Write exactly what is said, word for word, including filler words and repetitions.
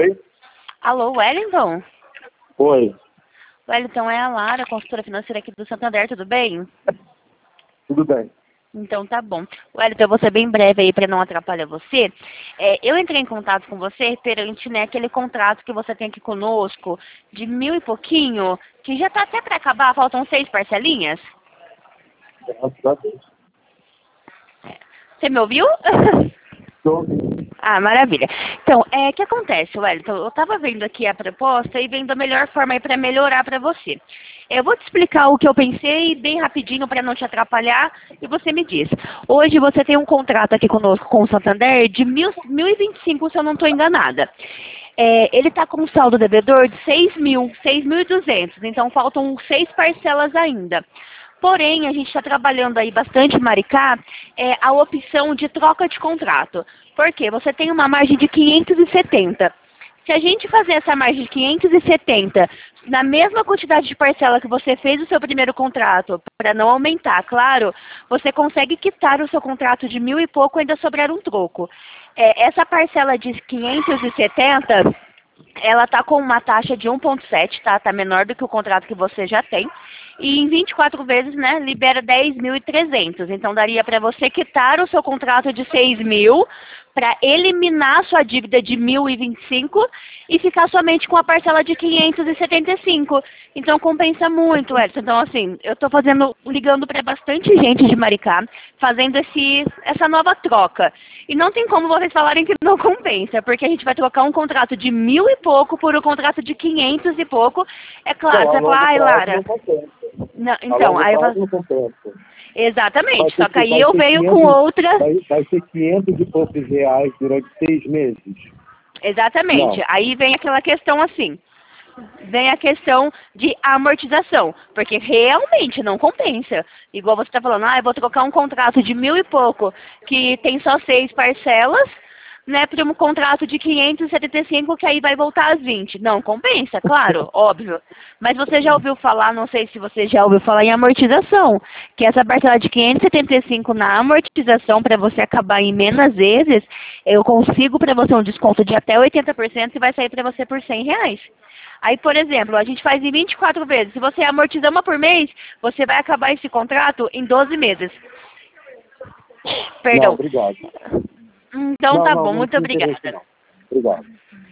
Oi? Alô, Wellington? Oi. Wellington, é a Lara, consultora financeira aqui do Santander, tudo bem? Tudo bem. Então tá bom. Wellington, eu vou ser bem breve aí para não atrapalhar você. É, eu entrei em contato com você perante, né, aquele contrato que você tem aqui conosco, de mil e pouquinho, que já tá até para acabar, faltam seis parcelinhas. Graças a Deus. Você me ouviu? Tô. Ah, maravilha. Então, é, o que acontece, Wellington? Eu estava vendo aqui a proposta e vendo a melhor forma aí para melhorar para você. Eu vou te explicar o que eu pensei bem rapidinho para não te atrapalhar e você me diz. Hoje você tem um contrato aqui conosco com o Santander de mil, mil e vinte e cinco, se eu não estou enganada. É, ele está com um saldo devedor de seis mil, seis mil e duzentos, então faltam seis parcelas ainda. Porém, a gente está trabalhando aí bastante, Maricá, é, a opção de troca de contrato. Por quê? Você tem uma margem de quinhentos e setenta. Se a gente fazer essa margem de quinhentos e setenta na mesma quantidade de parcela que você fez o seu primeiro contrato, para não aumentar, claro, você consegue quitar o seu contrato de mil e pouco e ainda sobrar um troco. É, essa parcela de quinhentos e setenta, ela está com uma taxa de um vírgula sete, tá? Tá menor do que o contrato que você já tem. E em vinte e quatro vezes, né, libera dez mil e trezentos. Então daria para você quitar o seu contrato de seis mil para eliminar sua dívida de mil e vinte e cinco e ficar somente com a parcela de quinhentos e setenta e cinco. Então compensa muito, Edson. Então assim, eu estou fazendo, ligando para bastante gente de Maricá, fazendo esse, essa nova troca. E não tem como vocês falarem que não compensa, porque a gente vai trocar um contrato de mil e pouco por um contrato de quinhentos e pouco. É claro, Não, você a vai falar, longo ai, prazo Lara. não compensa. Não, A então, longo aí eu prazo falo, não compensa. exatamente, Vai só ter, que que- aí vai eu ter venho com quinhentos, outra. vai, vai ter quinhentos e poucos reais durante seis meses. Exatamente. Não. Aí vem aquela questão assim. Vem a questão de amortização, porque realmente não compensa. Igual você está falando, ah, eu vou trocar um contrato de mil e pouco, que tem só seis parcelas, né, para um contrato de quinhentos e setenta e cinco, que aí vai voltar às vinte. Não compensa, claro, óbvio. Mas você já ouviu falar, não sei se você já ouviu falar em amortização, que essa parcela de quinhentos e setenta e cinco na amortização, para você acabar em menos vezes, eu consigo para você um desconto de até oitenta por cento e vai sair para você por cem reais. Aí, por exemplo, a gente faz em vinte e quatro vezes. Se você amortizar uma por mês, você vai acabar esse contrato em doze meses. Não, Perdão. obrigado. Então Não, tá não, bom, não muito tinha interesse, obrigada. não. Obrigado.